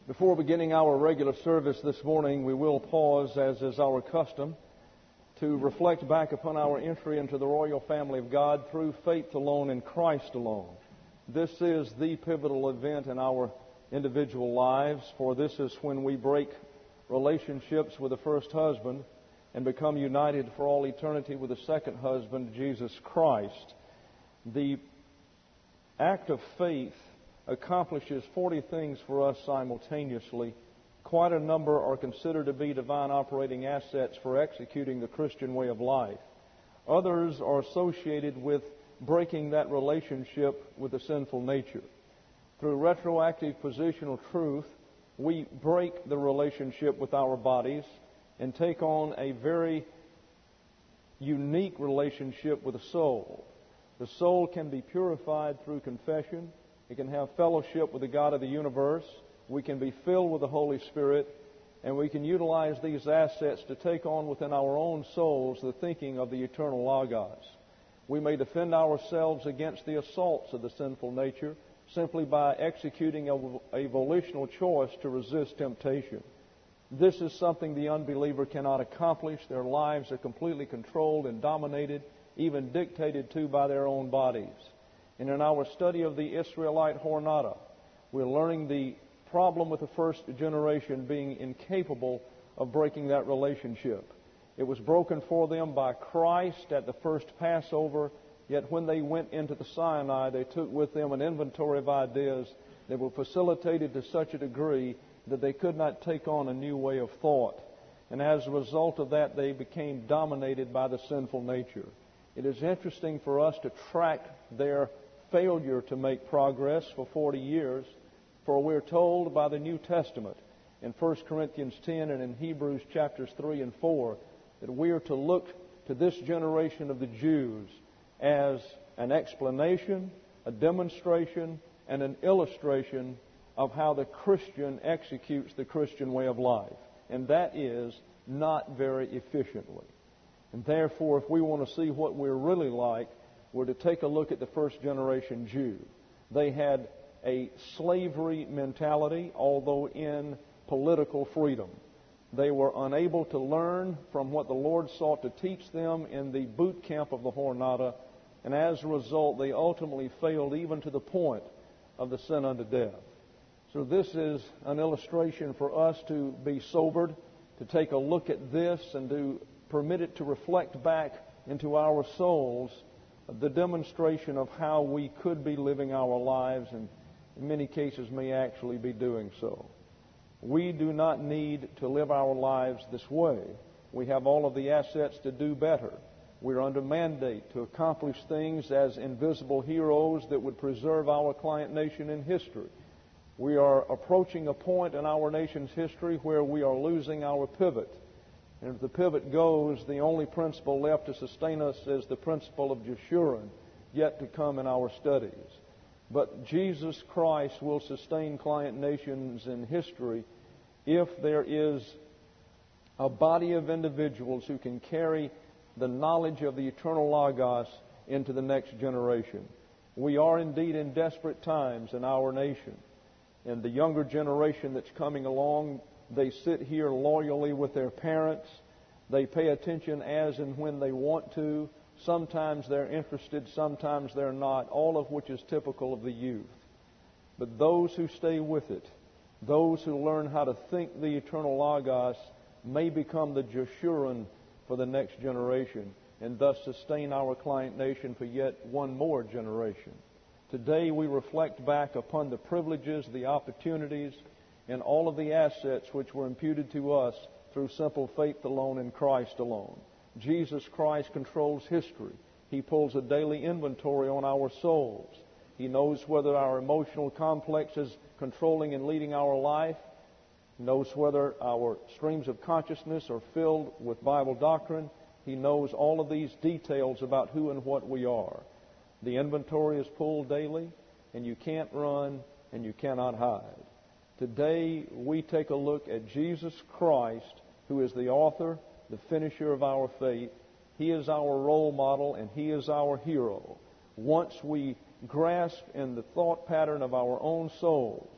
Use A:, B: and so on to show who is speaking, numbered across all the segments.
A: Before beginning our regular service this morning, we will pause, as is our custom, to reflect back upon our entry into the royal family of God through faith alone in Christ alone. This is the pivotal event in our individual lives, for this is when we break relationships with the first husband and become united for all eternity with the second husband, Jesus Christ. The act of faith accomplishes 40 things for us simultaneously. Quite a number are considered to be divine operating assets for executing the Christian way of life. Others are associated with breaking that relationship with the sinful nature. Through retroactive positional truth, we break the relationship with our bodies and take on a very unique relationship with the soul. The soul can be purified through confession. It can have fellowship with the God of the universe. We can be filled with the Holy Spirit, and we can utilize these assets to take on within our own souls the thinking of the eternal Logos. We may defend ourselves against the assaults of the sinful nature simply by executing a volitional choice to resist temptation. This is something the unbeliever cannot accomplish. Their lives are completely controlled and dominated, even dictated to by their own bodies. And in our study of the Israelite Jornada, we're learning the problem with the first generation being incapable of breaking that relationship. It was broken for them by Christ at the first Passover, yet when they went into the Sinai, they took with them an inventory of ideas that were facilitated to such a degree that they could not take on a new way of thought. And as a result of that, they became dominated by the sinful nature. It is interesting for us to track their failure to make progress for 40 years, for we're told by the New Testament in 1 Corinthians 10 and in Hebrews chapters 3 and 4 that we are to look to this generation of the Jews as an explanation, a demonstration, and an illustration of how the Christian executes the Christian way of life. And that is not very efficiently. And therefore, if we want to see what we're really like, we're to take a look at the first generation Jew. They had a slavery mentality, although in political freedom. They were unable to learn from what the Lord sought to teach them in the boot camp of the Jornada, and as a result, they ultimately failed even to the point of the sin unto death. So this is an illustration for us to be sobered, to take a look at this and to permit it to reflect back into our souls the demonstration of how we could be living our lives, and in many cases may actually be doing so. We do not need to live our lives this way. We have all of the assets to do better. We're under mandate to accomplish things as invisible heroes that would preserve our client nation in history. We are approaching a point in our nation's history where we are losing our pivot. And if the pivot goes, the only principle left to sustain us is the principle of Jeshurun, yet to come in our studies. But Jesus Christ will sustain client nations in history if there is a body of individuals who can carry the knowledge of the eternal Logos into the next generation. We are indeed in desperate times in our nation. And the younger generation that's coming along, they sit here loyally with their parents. They pay attention as and when they want to. Sometimes they're interested, sometimes they're not, all of which is typical of the youth. But those who stay with it, those who learn how to think the eternal Logos, may become the Jeshurun for the next generation and thus sustain our client nation for yet one more generation. Today we reflect back upon the privileges, the opportunities, and all of the assets which were imputed to us through simple faith alone in Christ alone. Jesus Christ controls history. He pulls a daily inventory on our souls. He knows whether our emotional complex is controlling and leading our life. He knows whether our streams of consciousness are filled with Bible doctrine. He knows all of these details about who and what we are. The inventory is pulled daily, and you can't run and you cannot hide. Today, we take a look at Jesus Christ, who is the author, the finisher of our faith. He is our role model, and He is our hero. Once we grasp in the thought pattern of our own souls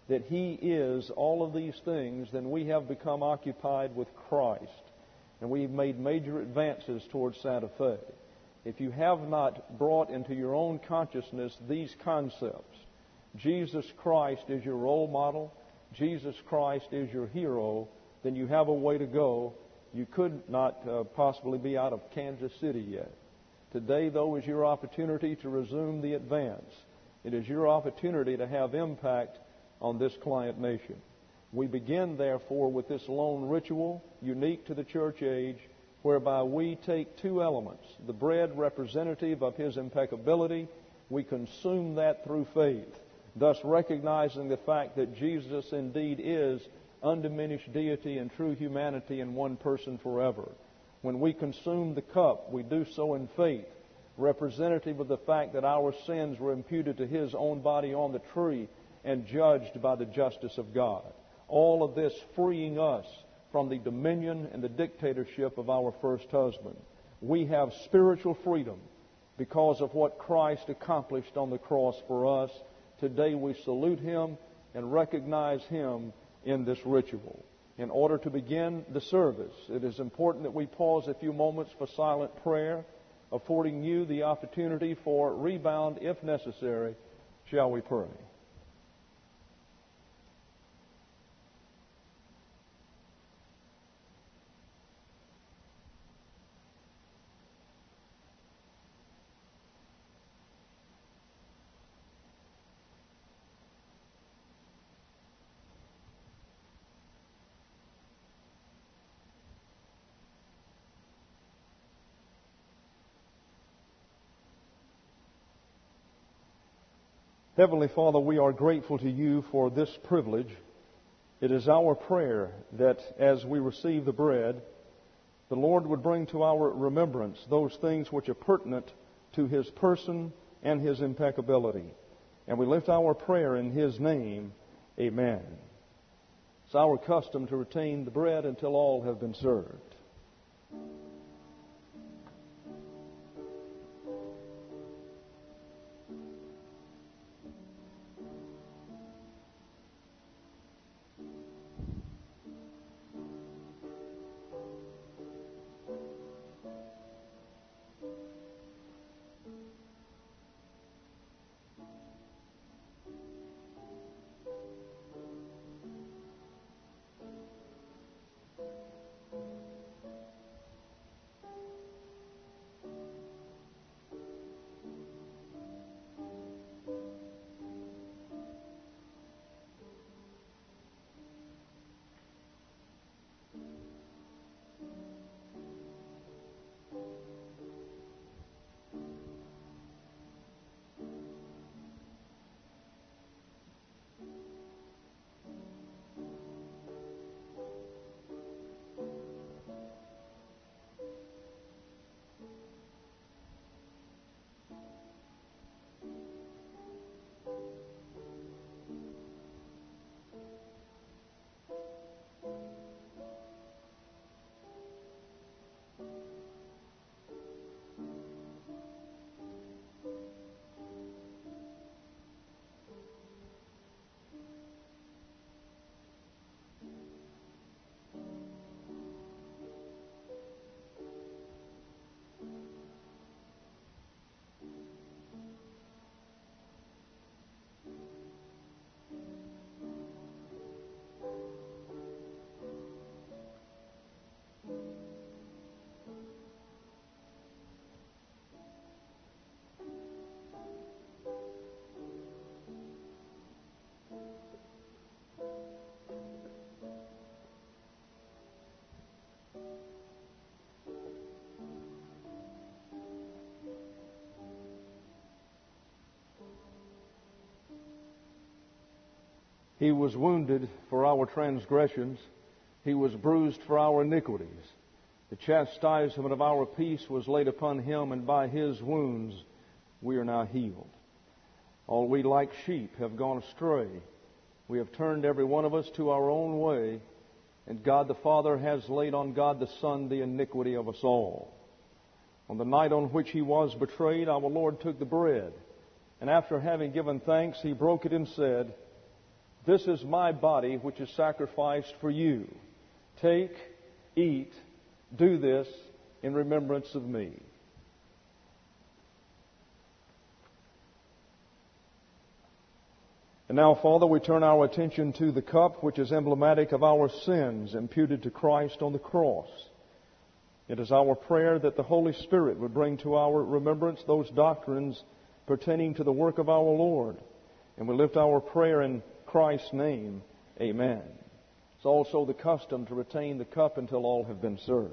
A: that He is all of these things, then we have become occupied with Christ. And we've made major advances towards Santa Fe. If you have not brought into your own consciousness these concepts, Jesus Christ is your role model, Jesus Christ is your hero, then you have a way to go. You could not possibly be out of Kansas City yet. Today, though, is your opportunity to resume the advance. It is your opportunity to have impact on this client nation. We begin, therefore, with this lone ritual, unique to the church age, whereby we take two elements. The bread, representative of His impeccability, we consume that through faith, thus recognizing the fact that Jesus indeed is undiminished deity and true humanity in one person forever. When we consume the cup, we do so in faith, representative of the fact that our sins were imputed to His own body on the tree and judged by the justice of God. All of this freeing us from the dominion and the dictatorship of our first husband. We have spiritual freedom because of what Christ accomplished on the cross for us. Today we salute Him and recognize Him in this ritual. In order to begin the service, it is important that we pause a few moments for silent prayer, affording you the opportunity for rebound if necessary. Shall we pray? Heavenly Father, we are grateful to You for this privilege. It is our prayer that as we receive the bread, the Lord would bring to our remembrance those things which are pertinent to His person and His impeccability. And we lift our prayer in His name. Amen. It's our custom to retain the bread until all have been served. He was wounded for our transgressions. He was bruised for our iniquities. The chastisement of our peace was laid upon Him, and by His wounds we are now healed. All we like sheep have gone astray. We have turned every one of us to our own way, and God the Father has laid on God the Son the iniquity of us all. On the night on which He was betrayed, our Lord took the bread, and after having given thanks, He broke it and said, This is my body, which is sacrificed for you. Take, eat, do this in remembrance of me. And now, Father, we turn our attention to the cup, which is emblematic of our sins imputed to Christ on the cross. It is our prayer that the Holy Spirit would bring to our remembrance those doctrines pertaining to the work of our Lord. And we lift our prayer in Christ's name. Amen. It's also the custom to retain the cup until all have been served.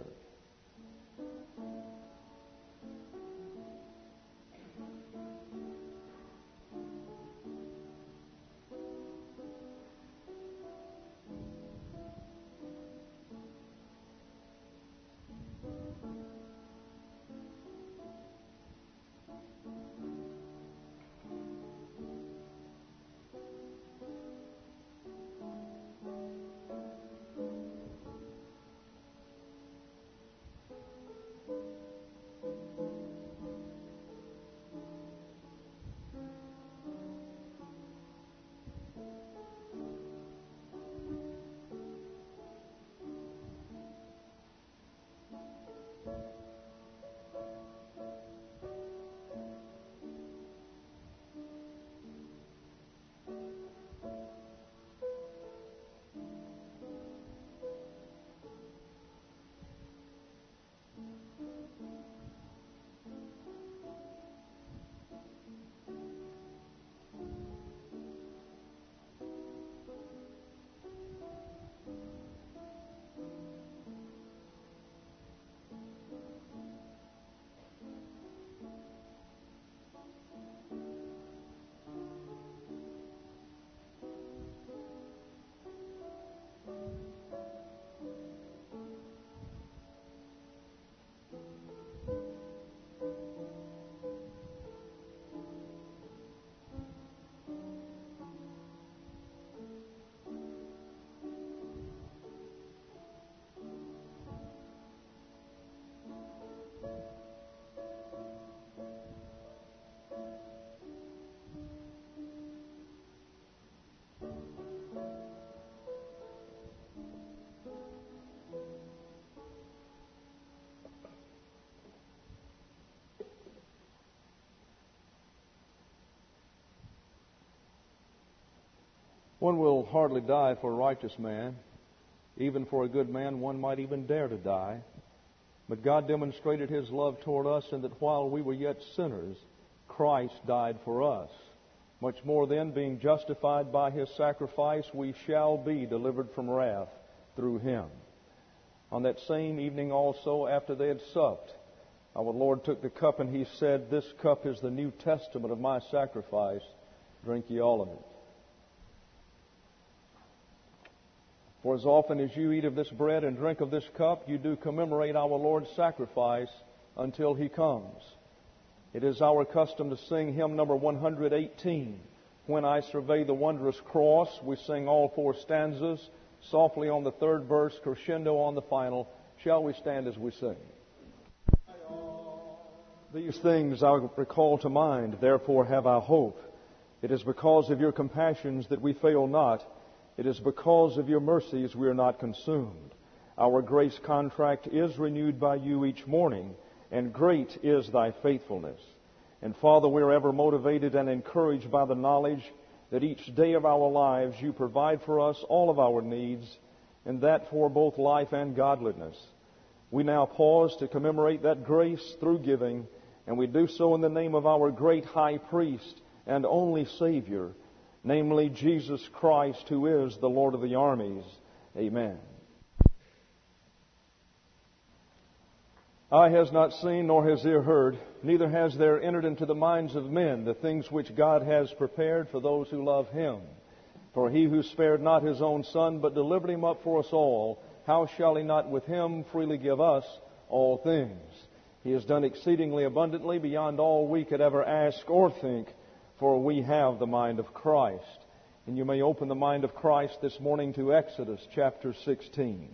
A: One will hardly die for a righteous man. Even for a good man, one might even dare to die. But God demonstrated His love toward us in that while we were yet sinners, Christ died for us. Much more then, being justified by His sacrifice, we shall be delivered from wrath through Him. On that same evening also, after they had supped, our Lord took the cup and He said, "This cup is the New Testament of my sacrifice. Drink ye all of it. For as often as you eat of this bread and drink of this cup, you do commemorate our Lord's sacrifice until He comes." It is our custom to sing hymn number 118. "When I survey the wondrous cross," we sing all four stanzas, softly on the third verse, crescendo on the final. Shall we stand as we sing? These things I recall to mind, therefore have I hope. It is because of your compassions that we fail not. It is because of your mercies we are not consumed. Our grace contract is renewed by you each morning, and great is thy faithfulness. And Father, we are ever motivated and encouraged by the knowledge that each day of our lives you provide for us all of our needs, and that for both life and godliness. We now pause to commemorate that grace through giving, and we do so in the name of our great high priest and only Savior, namely Jesus Christ, who is the Lord of the armies. Amen. Eye has not seen, nor has ear heard, neither has there entered into the minds of men the things which God has prepared for those who love Him. For He who spared not His own Son, but delivered Him up for us all, how shall He not with Him freely give us all things? He has done exceedingly abundantly beyond all we could ever ask or think, for we have the mind of Christ. And you may open the mind of Christ this morning to Exodus chapter 16.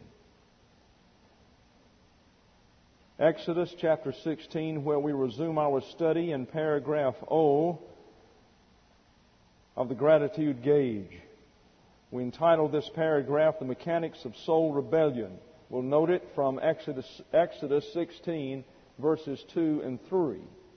A: Exodus chapter 16, where we resume our study in paragraph O of the gratitude gauge. We entitled this paragraph, The Mechanics of Soul Rebellion. We'll note it from Exodus 16, verses 2 and 3.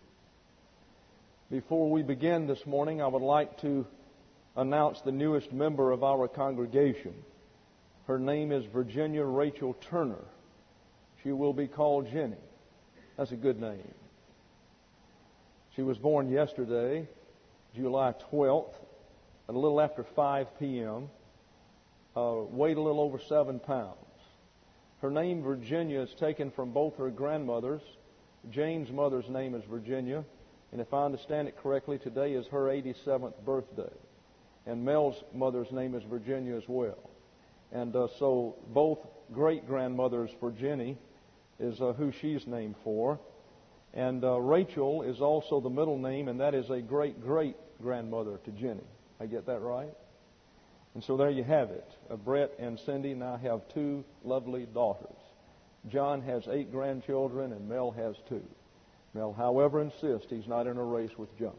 A: Before we begin this morning, I would like to announce the newest member of our congregation. Her name is Virginia Rachel Turner. She will be called Jenny. That's a good name. She was born yesterday, July 12th, at a little after 5 p.m., weighed a little over 7 pounds. Her name, Virginia, is taken from both her grandmothers. Jane's mother's name is Virginia, and if I understand it correctly, today is her 87th birthday. And Mel's mother's name is Virginia as well. And so both great-grandmothers for Jenny is who she's named for. And Rachel is also the middle name, and that is a great-great-grandmother to Jenny. I get that right? And so there you have it. Brett and Cindy now have 2 lovely daughters. John has 8 grandchildren, and Mel has 2. Mel, however, insists he's not in a race with John.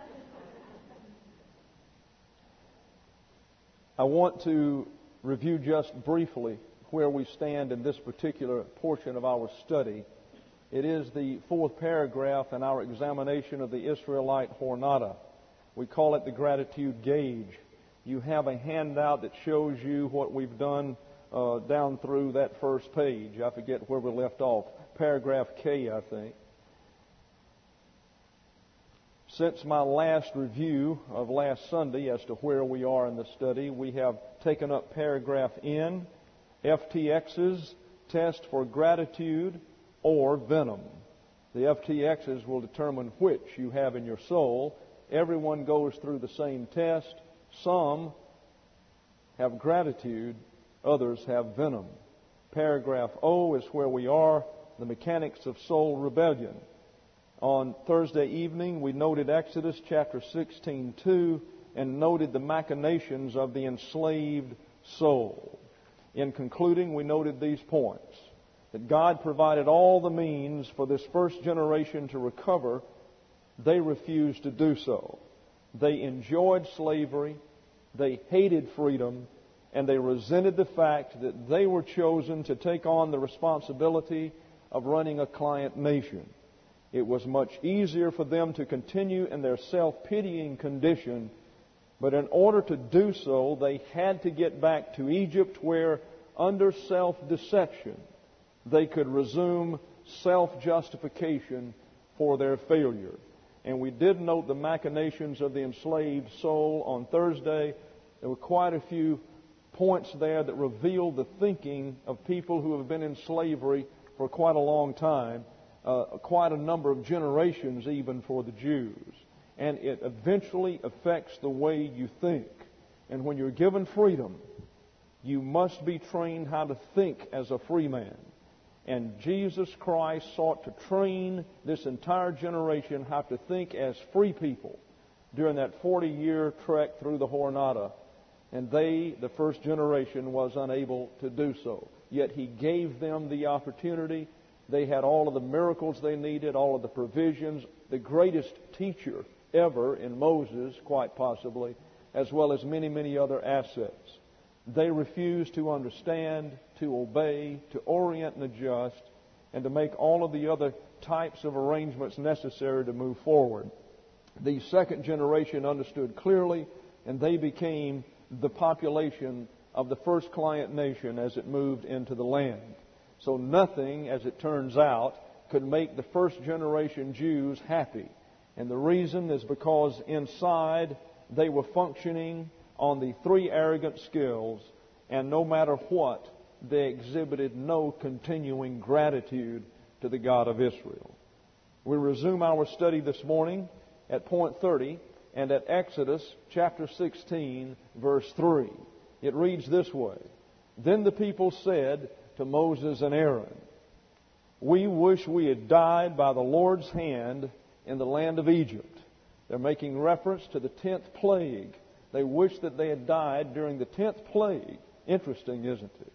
A: I want to review just briefly where we stand in this particular portion of our study. It is the 4th paragraph in our examination of the Israelite Jornada. We call it the gratitude gauge. You have a handout that shows you what we've done down through that first page. I forget where we left off. Paragraph K, I think. Since my last review of last Sunday as to where we are in the study, we have taken up paragraph N, FTX's test for gratitude or venom. The FTXs will determine which you have in your soul. Everyone goes through the same test. Some have gratitude, others have venom. Paragraph O is where we are, the mechanics of soul rebellion. On Thursday evening, we noted Exodus chapter 16:2 and noted the machinations of the enslaved soul. In concluding, we noted these points: that God provided all the means for this first generation to recover. They refused to do so. They enjoyed slavery, they hated freedom, and they resented the fact that they were chosen to take on the responsibility of running a client nation. It was much easier for them to continue in their self-pitying condition, but in order to do so, they had to get back to Egypt where, under self-deception, they could resume self-justification for their failure. And we did note the machinations of the enslaved soul on Thursday. There were quite a few points there that revealed the thinking of people who have been in slavery for quite a long time, quite a number of generations even for the Jews. And it eventually affects the way you think. And when you're given freedom, you must be trained how to think as a free man. And Jesus Christ sought to train this entire generation how to think as free people during that 40-year trek through the Jornada. And they, the first generation, was unable to do so. Yet He gave them the opportunity. They had all of the miracles they needed, all of the provisions, the greatest teacher ever in Moses, quite possibly, as well as many, many other assets. They refused to understand, to obey, to orient and adjust, and to make all of the other types of arrangements necessary to move forward. The second generation understood clearly, and they became the population of the first client nation as it moved into the land. So nothing, as it turns out, could make the first generation Jews happy. And the reason is because inside they were functioning on the 3 arrogant skills, and no matter what, they exhibited no continuing gratitude to the God of Israel. We resume our study this morning at point 30 and at Exodus chapter 16, verse 3. It reads this way: Then the people said to Moses and Aaron, "We wish we had died by the Lord's hand in the land of Egypt." They're making reference to the 10th plague. They wish that they had died during the 10th plague. Interesting, isn't it?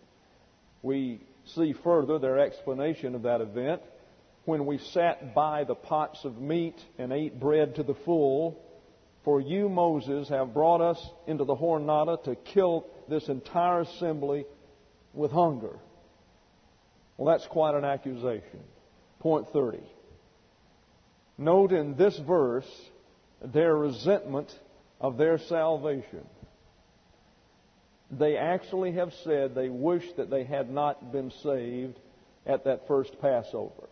A: We see further their explanation of that event. When we sat by the pots of meat and ate bread to the full, For you, Moses, have brought us into the Jornada to kill this entire assembly with hunger. Well, that's quite an accusation. Point 30. Note in this verse their resentment of their salvation. They actually have said they wish that they had not been saved at that first Passover.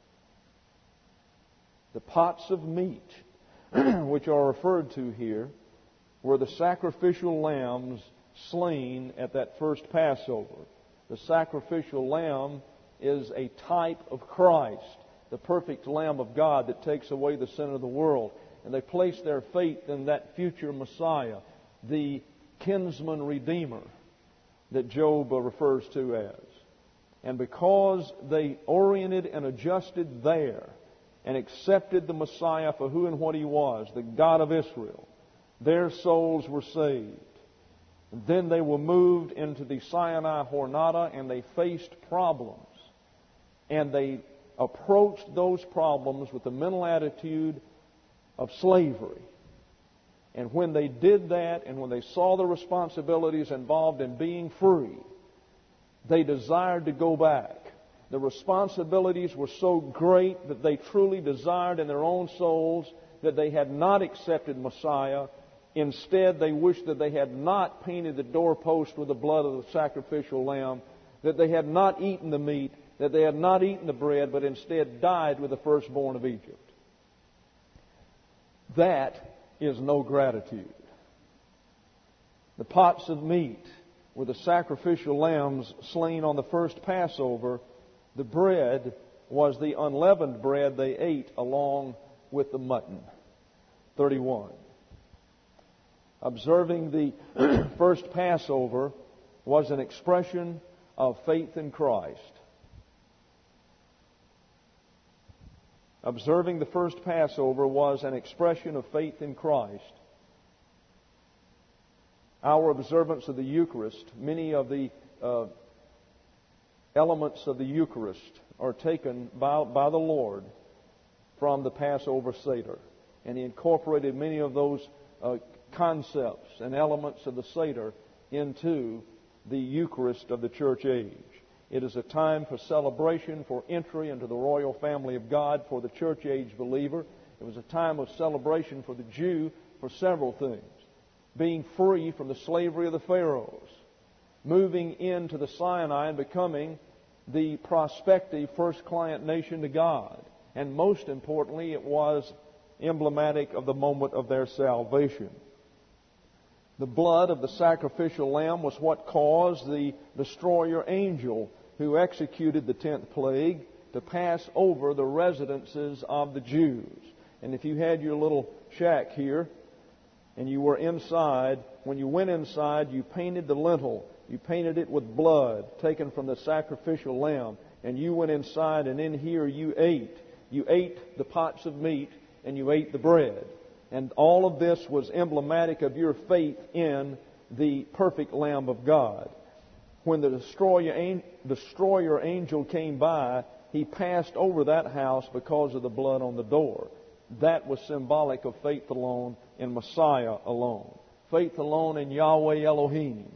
A: The pots of meat, which are referred to here, were the sacrificial lambs slain at that first Passover. The sacrificial lamb is a type of Christ, the perfect Lamb of God that takes away the sin of the world. And they place their faith in that future Messiah, the kinsman redeemer that Job refers to as. And because they oriented and adjusted there and accepted the Messiah for who and what He was, the God of Israel, their souls were saved. And then they were moved into the Sinai Jornada and they faced problems. And they approached those problems with the mental attitude of slavery. And when they did that, and when they saw the responsibilities involved in being free, they desired to go back. The responsibilities were so great that they truly desired in their own souls that they had not accepted Messiah. Instead, they wished that they had not painted the doorpost with the blood of the sacrificial lamb, that they had not eaten the meat, that they had not eaten the bread, but instead died with the firstborn of Egypt. That is no gratitude. The pots of meat were the sacrificial lambs slain on the first Passover. The bread was the unleavened bread they ate along with the mutton. 31. Observing the first Passover was an expression of faith in Christ. Observing the first Passover was an expression of faith in Christ. Our observance of the Eucharist, many of the elements of the Eucharist are taken by the Lord from the Passover Seder. And He incorporated many of those concepts and elements of the Seder into the Eucharist of the church age. It is a time for celebration, for entry into the royal family of God for the church age believer. It was a time of celebration for the Jew for several things. Being free from the slavery of the Pharaohs, moving into the Sinai and becoming the prospective first client nation to God. And most importantly, it was emblematic of the moment of their salvation. The blood of the sacrificial lamb was what caused the destroyer angel who executed the 10th plague to pass over the residences of the Jews. And if you had your little shack here and you were inside, when you went inside, you painted the lintel. You painted it with blood taken from the sacrificial lamb. And you went inside, and in here you ate. You ate the pots of meat and you ate the bread. And all of this was emblematic of your faith in the perfect Lamb of God. When the destroyer angel came by, he passed over that house because of the blood on the door. That was symbolic of faith alone in Messiah alone. Faith alone in Yahweh Elohim.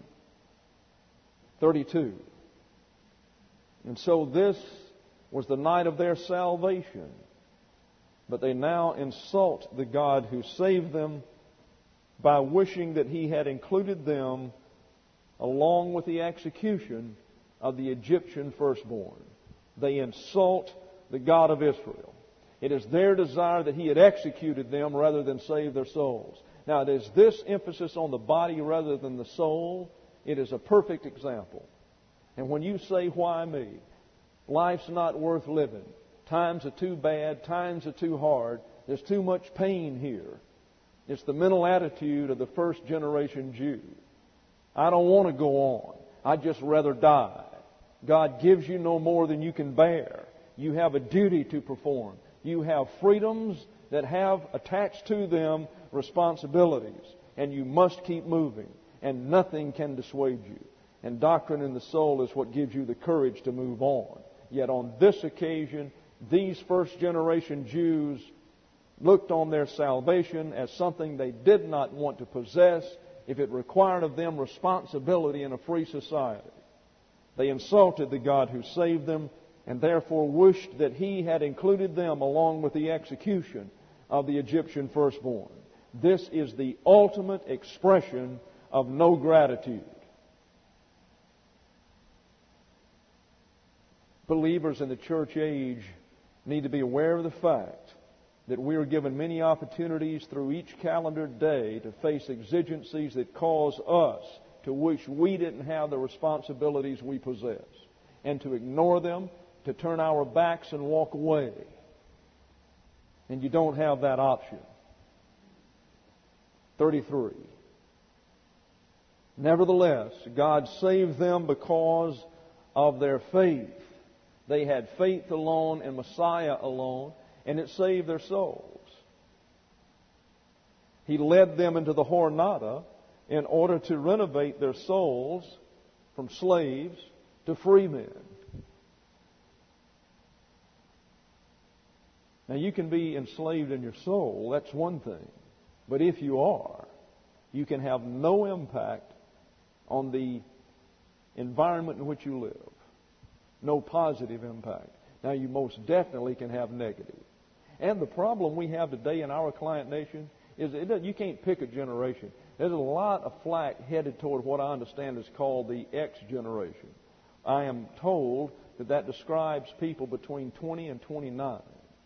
A: 32. And so this was the night of their salvation. But they now insult the God who saved them by wishing that He had included them along with the execution of the Egyptian firstborn. They insult the God of Israel. It is their desire that He had executed them rather than save their souls. Now, it is this emphasis on the body rather than the soul. It is a perfect example. And when you say, why me? Life's not worth living. Times are too bad. Times are too hard. There's too much pain here. It's the mental attitude of the first generation Jew. I don't want to go on. I'd just rather die. God gives you no more than you can bear. You have a duty to perform. You have freedoms that have attached to them responsibilities. And you must keep moving. And nothing can dissuade you. And doctrine in the soul is what gives you the courage to move on. Yet on this occasion, these first generation Jews looked on their salvation as something they did not want to possess if it required of them responsibility in a free society. They insulted the God who saved them and therefore wished that He had included them along with the execution of the Egyptian firstborn. This is the ultimate expression of no gratitude. Believers in the church age need to be aware of the fact that we are given many opportunities through each calendar day to face exigencies that cause us to wish we didn't have the responsibilities we possess, and to ignore them, to turn our backs and walk away. And you don't have that option. 33. Nevertheless, God saved them because of their faith. They had faith alone in Messiah alone, and it saved their souls. He led them into the Jornada in order to renovate their souls from slaves to free men. Now, you can be enslaved in your soul, that's one thing. But if you are, you can have no impact on the environment in which you live. No positive impact. Now, you most definitely can have negative. And the problem we have today in our client nation is you can't pick a generation. There's a lot of flack headed toward what I understand is called the X generation. I am told that describes people between 20 and 29.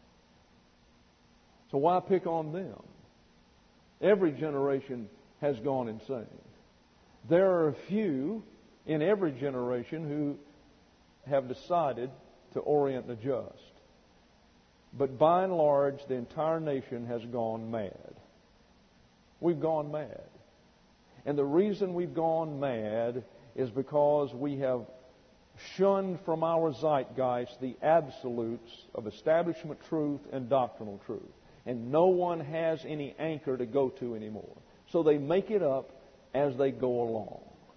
A: So why pick on them? Every generation has gone insane. There are a few in every generation who have decided to orient and adjust. But by and large, the entire nation has gone mad. We've gone mad. And the reason we've gone mad is because we have shunned from our zeitgeist the absolutes of establishment truth and doctrinal truth. And no one has any anchor to go to anymore. So they make it up as they go along.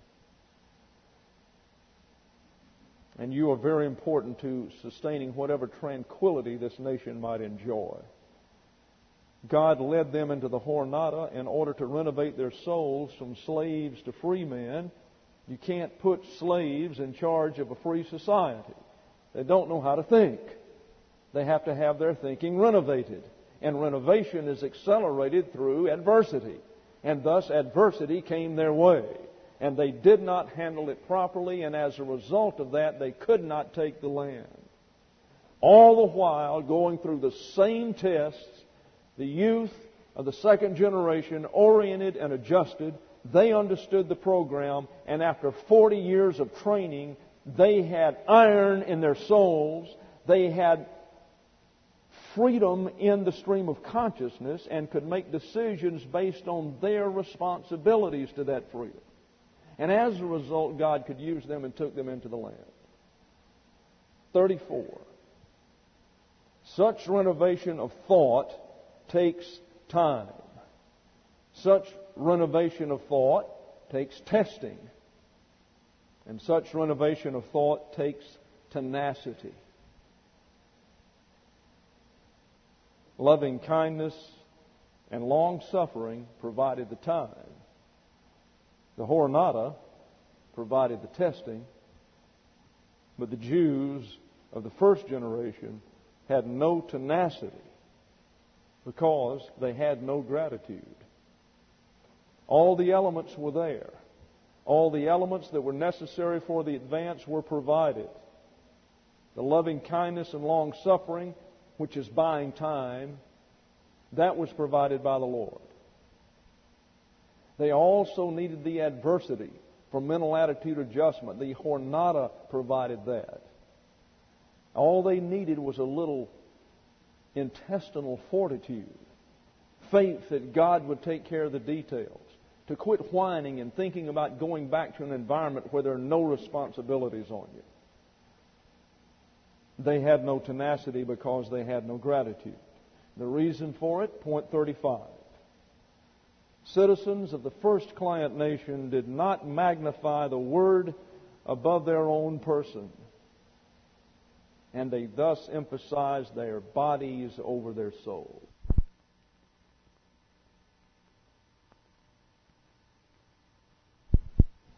A: And you are very important to sustaining whatever tranquility this nation might enjoy. God led them into the Jornada in order to renovate their souls from slaves to free men. You can't put slaves in charge of a free society. They don't know how to think. They have to have their thinking renovated. And renovation is accelerated through adversity. And thus adversity came their way. And they did not handle it properly, and as a result of that, they could not take the land. All the while going through the same tests, the youth of the second generation, oriented and adjusted, they understood the program, and after 40 years of training, they had iron in their souls, they had freedom in the stream of consciousness, and could make decisions based on their responsibilities to that freedom. And as a result, God could use them and took them into the land. 34. Such renovation of thought takes time. Such renovation of thought takes testing. And such renovation of thought takes tenacity. Loving kindness and long suffering provided the time. The Jornada provided the testing, but the Jews of the first generation had no tenacity because they had no gratitude. All the elements were there. All the elements that were necessary for the advance were provided. The loving kindness and long suffering, which is buying time, that was provided by the Lord. They also needed the adversity for mental attitude adjustment. The Jornada provided that. All they needed was a little intestinal fortitude, faith that God would take care of the details, to quit whining and thinking about going back to an environment where there are no responsibilities on you. They had no tenacity because they had no gratitude. The reason for it, point 35. Citizens of the first client nation did not magnify the Word above their own person, and they thus emphasized their bodies over their souls.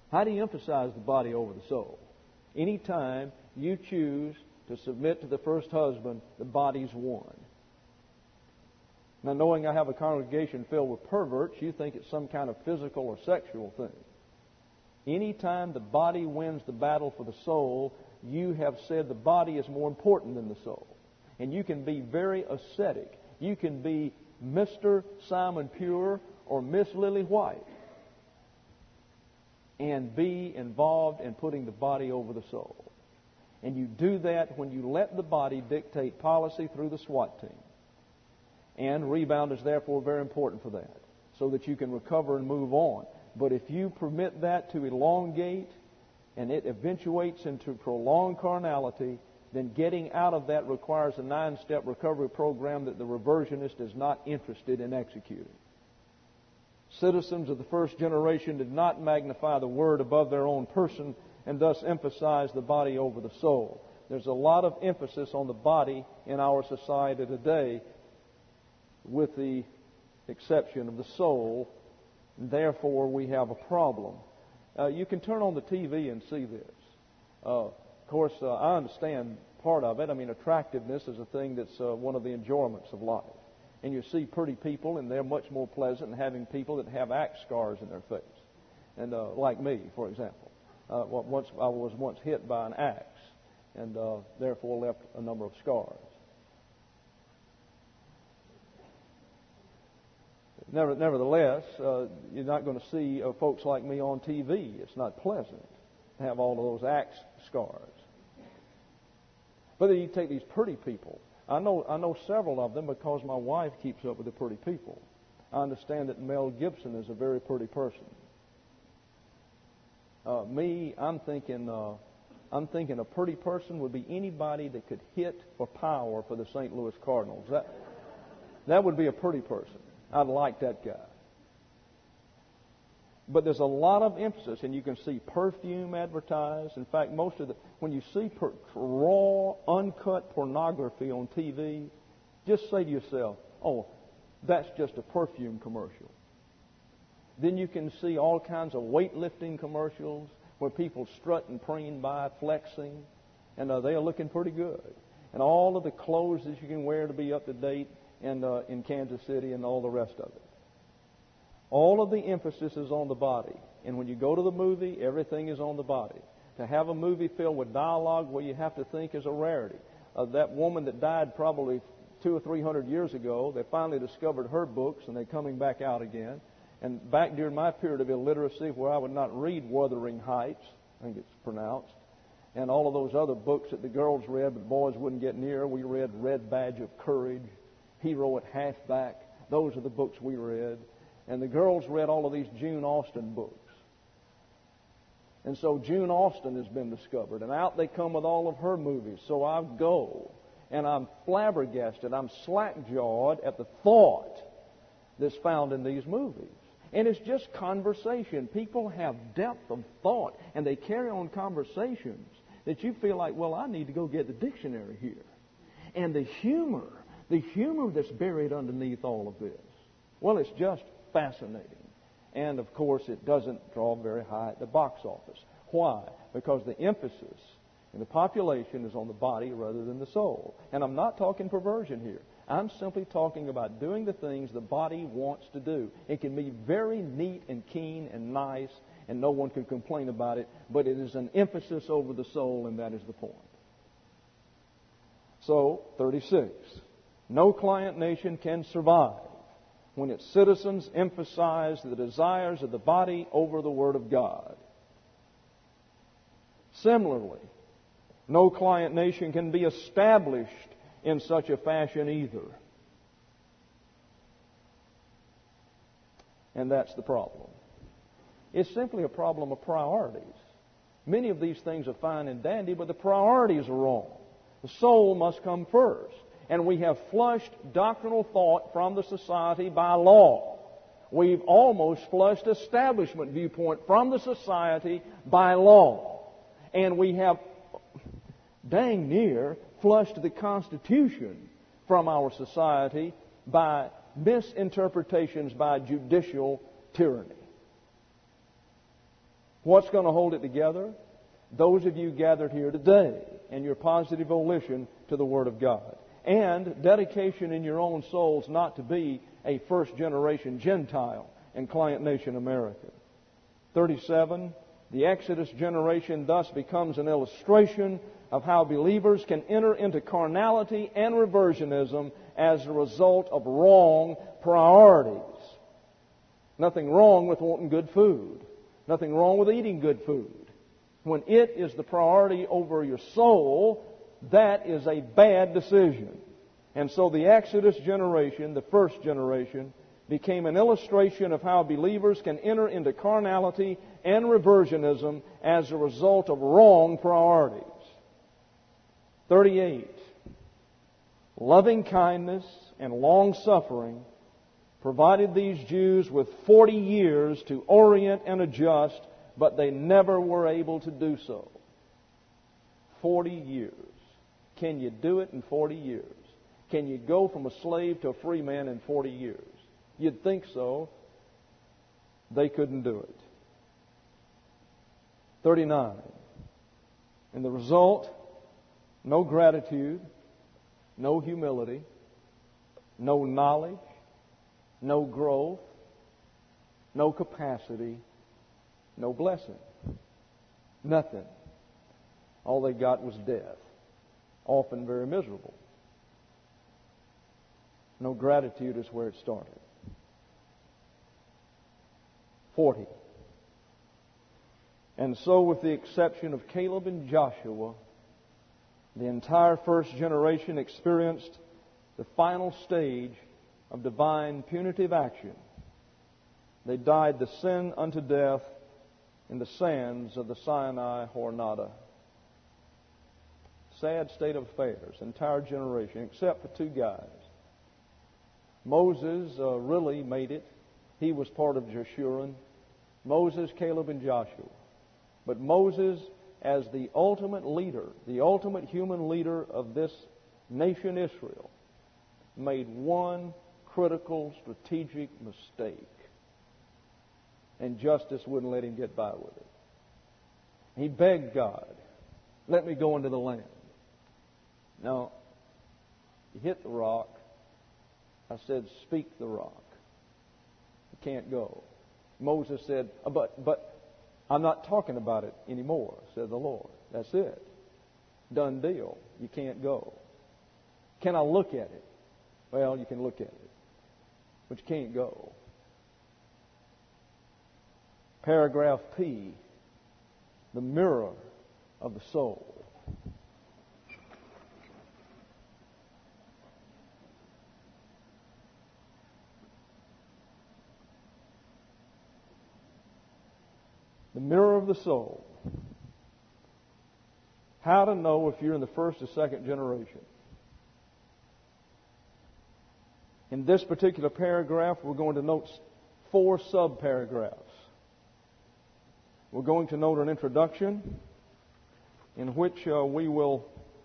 A: How do you emphasize the body over the soul? Anytime you choose to submit to the first husband, the body's won. Now, knowing I have a congregation filled with perverts, you think it's some kind of physical or sexual thing. Anytime the body wins the battle for the soul, you have said the body is more important than the soul. And you can be very ascetic. You can be Mr. Simon Pure or Miss Lily White and be involved in putting the body over the soul. And you do that when you let the body dictate policy through the SWAT team. And rebound is therefore very important for that, so that you can recover and move on. But if you permit that to elongate and it eventuates into prolonged carnality, then getting out of that requires a 9-step recovery program that the reversionist is not interested in executing. Citizens of the first generation did not magnify the Word above their own person and thus emphasize the body over the soul. There's a lot of emphasis on the body in our society today, with the exception of the soul. Therefore, we have a problem. You can turn on the TV and see this. Of course, I understand part of it. I mean, attractiveness is a thing that's one of the enjoyments of life. And you see pretty people, and they're much more pleasant than having people that have axe scars in their face. And like me, for example. I was once hit by an axe, and therefore left a number of scars. Nevertheless, you're not going to see folks like me on TV. It's not pleasant to have all of those axe scars. But then you take these pretty people. I know several of them because my wife keeps up with the pretty people. I understand that Mel Gibson is a very pretty person. I'm thinking a pretty person would be anybody that could hit for power for the St. Louis Cardinals. That would be a pretty person. I'd like that guy. But there's a lot of emphasis, and you can see perfume advertised. In fact, when you see raw, uncut pornography on TV, just say to yourself, oh, that's just a perfume commercial. Then you can see all kinds of weightlifting commercials where people strut and preen by, flexing, and they are looking pretty good. And all of the clothes that you can wear to be up to date in Kansas City and all the rest of it. All of the emphasis is on the body. And when you go to the movie, everything is on the body. To have a movie filled with dialogue where you have to think is a rarity. That woman that died probably 200 or 300 years ago, they finally discovered her books, and they're coming back out again. And back during my period of illiteracy, where I would not read Wuthering Heights, I think it's pronounced, and all of those other books that the girls read but boys wouldn't get near, we read Red Badge of Courage, Hero at Halfback. Those are the books we read. And the girls read all of these June Austen books. And so June Austen has been discovered, and out they come with all of her movies. So I go, and I'm flabbergasted, I'm slack-jawed at the thought that's found in these movies. And it's just conversation. People have depth of thought, and they carry on conversations that you feel like, well, I need to go get the dictionary here. And the humor that's buried underneath all of this, well, it's just fascinating. And, of course, it doesn't draw very high at the box office. Why? Because the emphasis in the population is on the body rather than the soul. And I'm not talking perversion here. I'm simply talking about doing the things the body wants to do. It can be very neat and keen and nice, and no one can complain about it, but it is an emphasis over the soul, and that is the point. So, 36. No client nation can survive when its citizens emphasize the desires of the body over the Word of God. Similarly, no client nation can be established in such a fashion either. And that's the problem. It's simply a problem of priorities. Many of these things are fine and dandy, but the priorities are wrong. The soul must come first. And we have flushed doctrinal thought from the society by law. We've almost flushed establishment viewpoint from the society by law. And we have dang near flushed the Constitution from our society by misinterpretations by judicial tyranny. What's going to hold it together? Those of you gathered here today and your positive volition to the Word of God. And dedication in your own souls not to be a first-generation Gentile in client nation America. 37, the Exodus generation thus becomes an illustration of how believers can enter into carnality and reversionism as a result of wrong priorities. Nothing wrong with wanting good food. Nothing wrong with eating good food. When it is the priority over your soul, that is a bad decision. And so the Exodus generation, the first generation, became an illustration of how believers can enter into carnality and reversionism as a result of wrong priorities. 38. Loving kindness and long suffering provided these Jews with 40 years to orient and adjust, but they never were able to do so. 40 years. Can you do it in 40 years? Can you go from a slave to a free man in 40 years? You'd think so. They couldn't do it. 39. And the result, no gratitude, no humility, no knowledge, no growth, no capacity, no blessing. Nothing. All they got was death, often very miserable. No gratitude is where it started. 40. And so, with the exception of Caleb and Joshua, the entire first generation experienced the final stage of divine punitive action. They died the sin unto death in the sands of the Sinai Hornada. Sad state of affairs, entire generation, except for two guys. Moses really made it. He was part of Jeshurun. Moses, Caleb, and Joshua. But Moses, as the ultimate leader, the ultimate human leader of this nation Israel, made one critical strategic mistake. And justice wouldn't let him get by with it. He begged God, let me go into the land. Now, he hit the rock. I said, speak the rock. You can't go. Moses said, but I'm not talking about it anymore, said the Lord. That's it. Done deal. You can't go. Can I look at it? Well, you can look at it, but you can't go. Paragraph P, the mirror of the soul. The mirror of the soul. How to know if you're in the first or second generation. In this particular paragraph, we're going to note 4 sub-paragraphs. We're going to note an introduction in which we will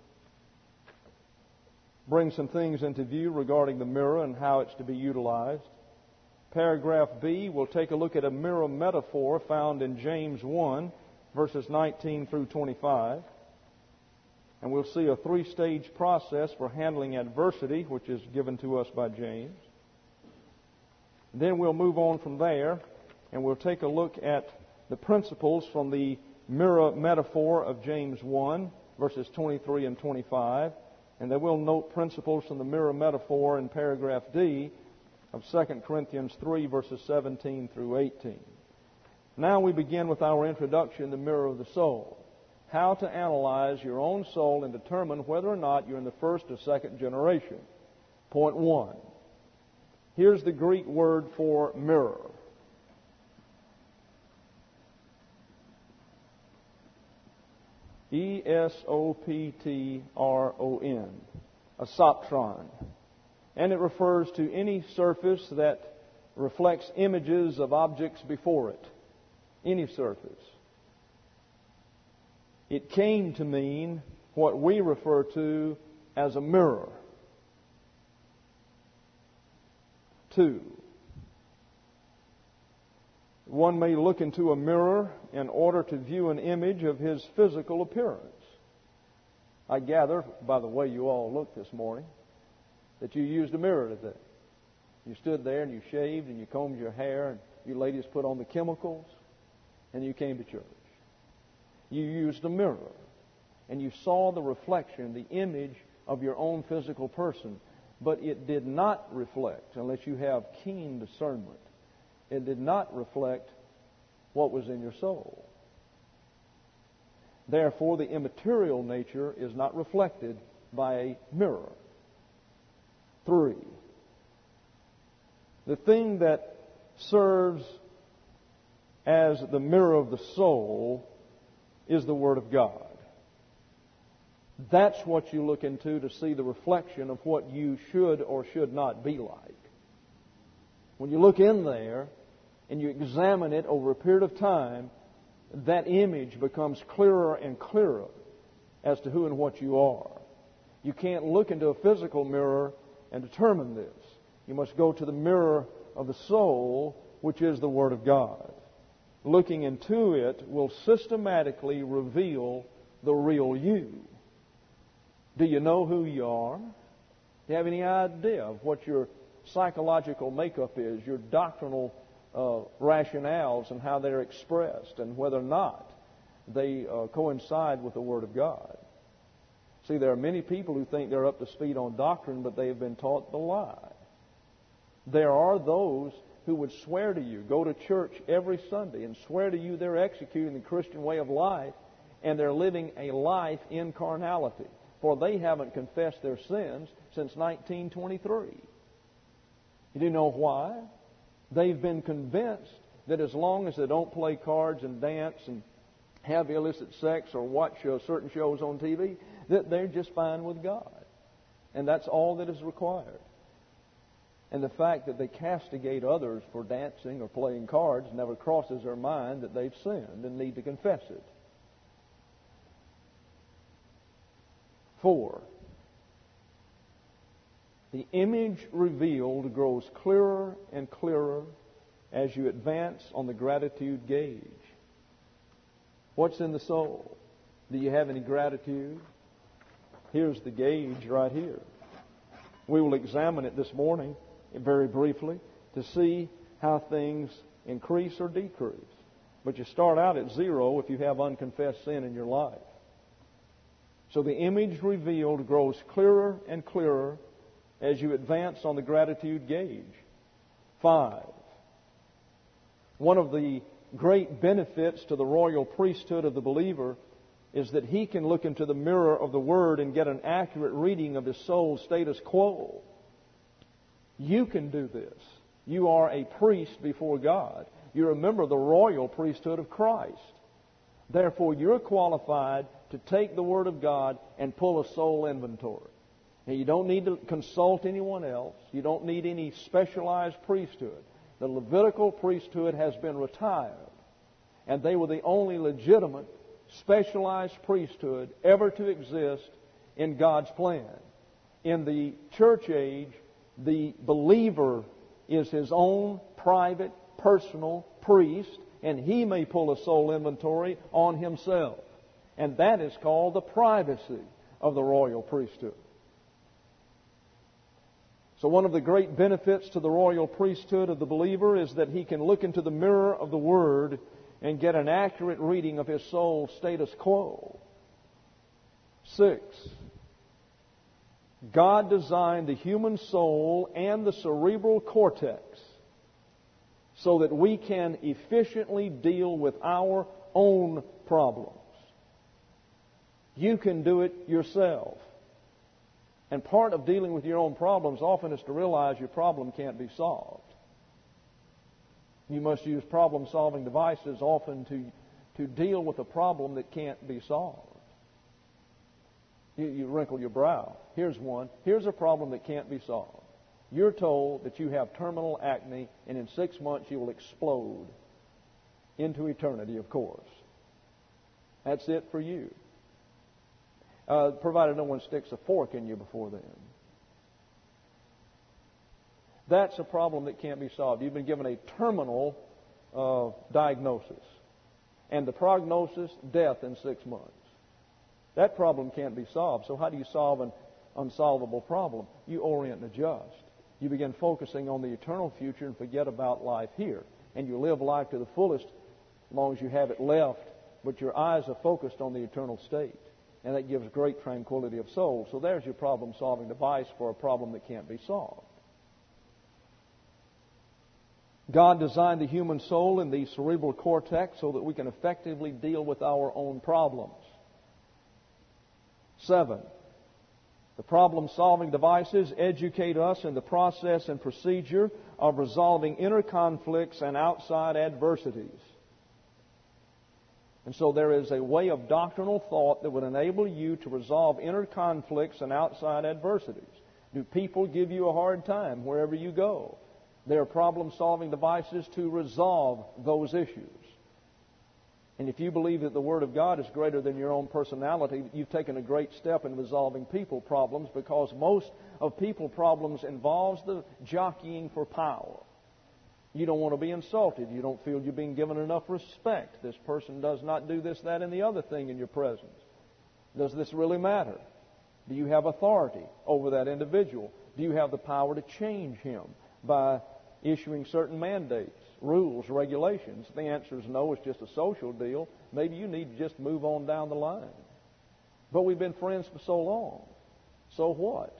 A: bring some things into view regarding the mirror and how it's to be utilized. Paragraph B, we'll take a look at a mirror metaphor found in James 1, verses 19 through 25. And we'll see a 3-stage process for handling adversity, which is given to us by James. Then we'll move on from there, and we'll take a look at the principles from the mirror metaphor of James 1, verses 23 and 25. And then we'll note principles from the mirror metaphor in paragraph D of 2 Corinthians 3, verses 17 through 18. Now we begin with our introduction, the mirror of the soul. How to analyze your own soul and determine whether or not you're in the first or second generation. Point 1. Here's the Greek word for mirror. E-S-O-P-T-R-O-N. A soptron. And it refers to any surface that reflects images of objects before it. Any surface. It came to mean what we refer to as a mirror. 2. one may look into a mirror in order to view an image of his physical appearance. I gather, by the way you all look this morning, that you used a mirror today. You stood there and you shaved and you combed your hair and you ladies put on the chemicals and you came to church. You used a mirror and you saw the reflection, the image of your own physical person, but it did not reflect, unless you have keen discernment, it did not reflect what was in your soul. Therefore, the immaterial nature is not reflected by a mirror. 3. The thing that serves as the mirror of the soul is the Word of God. That's what you look into to see the reflection of what you should or should not be like. When you look in there and you examine it over a period of time, that image becomes clearer and clearer as to who and what you are. You can't look into a physical mirror and determine this. You must go to the mirror of the soul, which is the Word of God. Looking into it will systematically reveal the real you. Do you know who you are? Do you have any idea of what your psychological makeup is, your doctrinal rationales and how they're expressed, and whether or not they coincide with the Word of God? See, there are many people who think they're up to speed on doctrine, but they have been taught the lie. There are those who would swear to you, go to church every Sunday and swear to you they're executing the Christian way of life, and they're living a life in carnality, for they haven't confessed their sins since 1923. You do know why? They've been convinced that as long as they don't play cards and dance and have illicit sex or watch certain shows on TV, that they're just fine with God. And that's all that is required. And the fact that they castigate others for dancing or playing cards never crosses their mind that they've sinned and need to confess it. 4. The image revealed grows clearer and clearer as you advance on the gratitude gauge. What's in the soul? Do you have any gratitude? Here's the gauge right here. We will examine it this morning very briefly to see how things increase or decrease. But you start out at 0 if you have unconfessed sin in your life. So the image revealed grows clearer and clearer as you advance on the gratitude gauge. 5. One of the great benefits to the royal priesthood of the believer is that he can look into the mirror of the Word and get an accurate reading of his soul's status quo. You can do this. You are a priest before God. You're a member of the royal priesthood of Christ. Therefore, you're qualified to take the Word of God and pull a soul inventory. Now, you don't need to consult anyone else. You don't need any specialized priesthood. The Levitical priesthood has been retired, and they were the only legitimate, specialized priesthood ever to exist in God's plan. In the church age, the believer is his own private, personal priest, and he may pull a soul inventory on himself. And that is called the privacy of the royal priesthood. So one of the great benefits to the royal priesthood of the believer is that he can look into the mirror of the Word and get an accurate reading of his soul's status quo. 6. God designed the human soul and the cerebral cortex so that we can efficiently deal with our own problems. You can do it yourself. And part of dealing with your own problems often is to realize your problem can't be solved. You must use problem-solving devices often to deal with a problem that can't be solved. You wrinkle your brow. Here's one. Here's a problem that can't be solved. You're told that you have terminal acne, and in 6 months you will explode into eternity, of course. That's it for you. Provided no one sticks a fork in you before then. That's a problem that can't be solved. You've been given a terminal diagnosis. And the prognosis, death in 6 months. That problem can't be solved. So how do you solve an unsolvable problem? You orient and adjust. You begin focusing on the eternal future and forget about life here. And you live life to the fullest as long as you have it left, but your eyes are focused on the eternal state. And that gives great tranquility of soul. So there's your problem-solving device for a problem that can't be solved. God designed the human soul in the cerebral cortex so that we can effectively deal with our own problems. 7. The problem-solving devices educate us in the process and procedure of resolving inner conflicts and outside adversities. And so there is a way of doctrinal thought that would enable you to resolve inner conflicts and outside adversities. Do people give you a hard time wherever you go? There are problem-solving devices to resolve those issues. And if you believe that the Word of God is greater than your own personality, you've taken a great step in resolving people problems, because most of people problems involves the jockeying for power. You don't want to be insulted. You don't feel you're being given enough respect. This person does not do this, that, and the other thing in your presence. Does this really matter? Do you have authority over that individual? Do you have the power to change him by issuing certain mandates, rules, regulations? The answer is no. It's just a social deal. Maybe you need to just move on down the line. But we've been friends for so long. So what?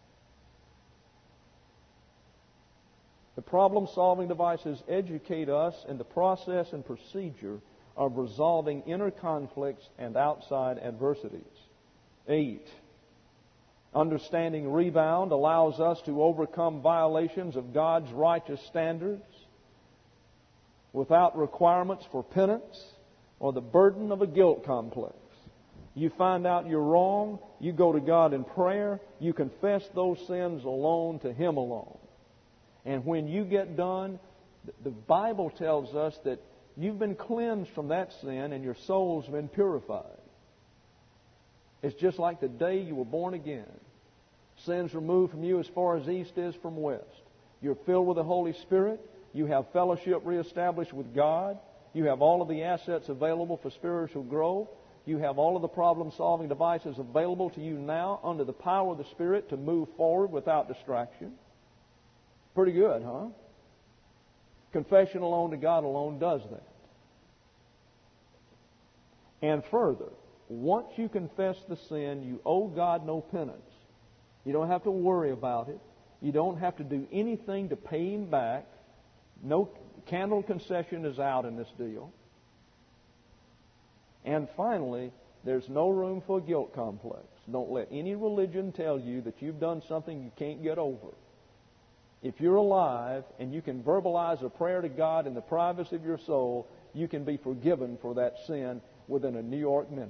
A: The problem-solving devices educate us in the process and procedure of resolving inner conflicts and outside adversities. 8. Understanding rebound allows us to overcome violations of God's righteous standards without requirements for penance or the burden of a guilt complex. You find out you're wrong, you go to God in prayer, you confess those sins alone to Him alone. And when you get done, the Bible tells us that you've been cleansed from that sin and your soul's been purified. It's just like the day you were born again. Sins removed from you as far as east is from west. You're filled with the Holy Spirit. You have fellowship reestablished with God. You have all of the assets available for spiritual growth. You have all of the problem-solving devices available to you now under the power of the Spirit to move forward without distraction. Pretty good, huh? Confession alone to God alone does that. And further, once you confess the sin, you owe God no penance. You don't have to worry about it. You don't have to do anything to pay Him back. No candle concession is out in this deal. And finally, there's no room for a guilt complex. Don't let any religion tell you that you've done something you can't get over. If you're alive and you can verbalize a prayer to God in the privacy of your soul, you can be forgiven for that sin within a New York minute.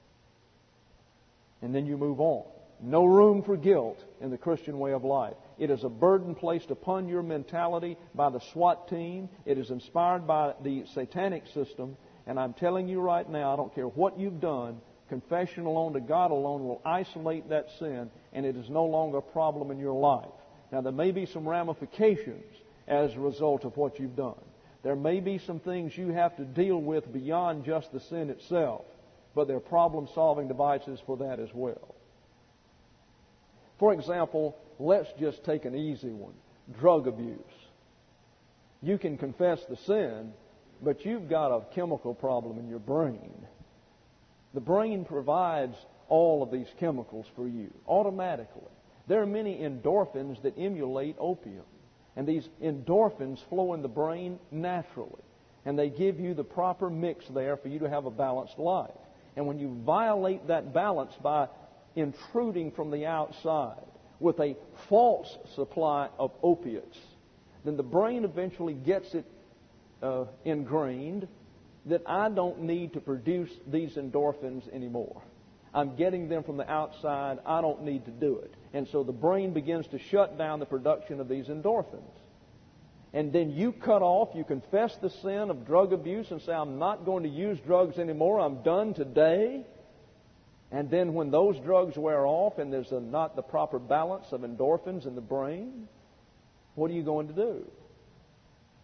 A: And then you move on. No room for guilt in the Christian way of life. It is a burden placed upon your mentality by the SWAT team. It is inspired by the satanic system. And I'm telling you right now, I don't care what you've done, confession alone to God alone will isolate that sin, and it is no longer a problem in your life. Now, there may be some ramifications as a result of what you've done. There may be some things you have to deal with beyond just the sin itself, but there are problem-solving devices for that as well. For example, let's just take an easy one, drug abuse. You can confess the sin, but you've got a chemical problem in your brain. The brain provides all of these chemicals for you automatically. There are many endorphins that emulate opium. And these endorphins flow in the brain naturally. And they give you the proper mix there for you to have a balanced life. And when you violate that balance by intruding from the outside with a false supply of opiates, then the brain eventually gets it ingrained that I don't need to produce these endorphins anymore. I'm getting them from the outside. I don't need to do it. And so the brain begins to shut down the production of these endorphins. And then you cut off, you confess the sin of drug abuse and say, I'm not going to use drugs anymore. I'm done today. And then when those drugs wear off and there's not the proper balance of endorphins in the brain, what are you going to do?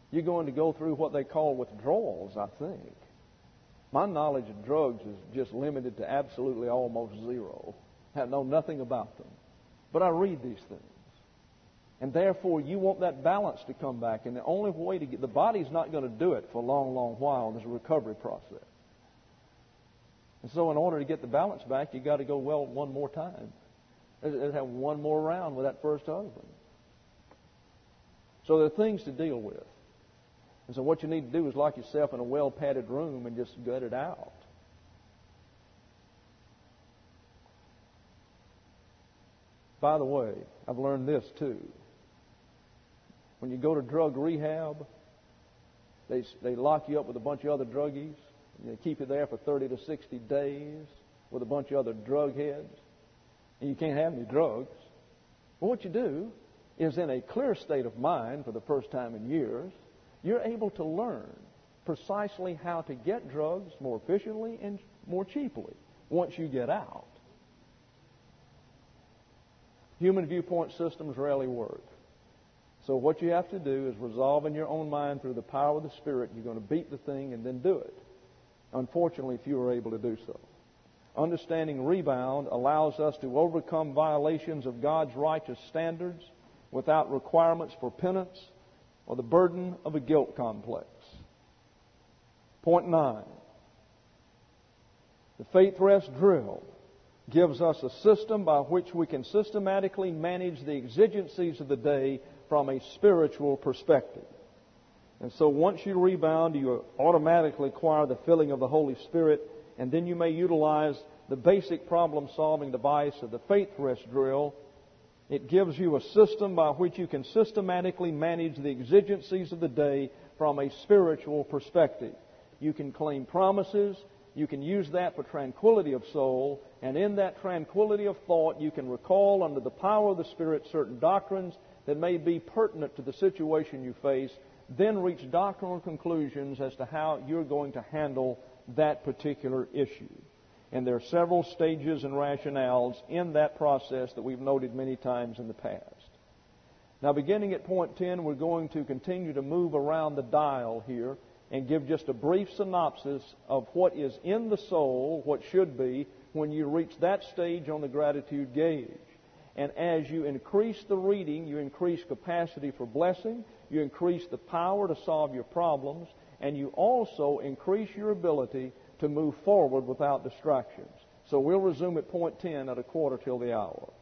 A: You're going to go through what they call withdrawals, I think. My knowledge of drugs is just limited to absolutely almost zero. I know nothing about them. But I read these things. And therefore, you want that balance to come back. And the only way to get... The body's not going to do it for a long, long while. There's a recovery process. And so in order to get the balance back, you've got to go, well, one more time. Let's have one more round with that first husband. So there are things to deal with. And so what you need to do is lock yourself in a well-padded room and just gut it out. By the way, I've learned this too. When you go to drug rehab, they lock you up with a bunch of other druggies. And they keep you there for 30 to 60 days with a bunch of other drug heads. And you can't have any drugs. Well, what you do is, in a clear state of mind for the first time in years, you're able to learn precisely how to get drugs more efficiently and more cheaply once you get out. Human viewpoint systems rarely work. So what you have to do is resolve in your own mind through the power of the Spirit. You're going to beat the thing and then do it. Unfortunately, few are able to do so. Understanding rebound allows us to overcome violations of God's righteous standards without requirements for penance or the burden of a guilt complex. Point 9. The Faith Rest Drill gives us a system by which we can systematically manage the exigencies of the day from a spiritual perspective. And so once you rebound, you automatically acquire the filling of the Holy Spirit, and then you may utilize the basic problem-solving device of the Faith Rest Drill. It gives you a system by which you can systematically manage the exigencies of the day from a spiritual perspective. You can claim promises. You can use that for tranquility of soul. And in that tranquility of thought, you can recall under the power of the Spirit certain doctrines that may be pertinent to the situation you face, then reach doctrinal conclusions as to how you're going to handle that particular issue. And there are several stages and rationales in that process that we've noted many times in the past. Now, beginning at point 10, we're going to continue to move around the dial here and give just a brief synopsis of what is in the soul, what should be, when you reach that stage on the gratitude gauge. And as you increase the reading, you increase capacity for blessing, you increase the power to solve your problems, and you also increase your ability to move forward without distractions. So we'll resume at point 10 at 1:15 till the hour.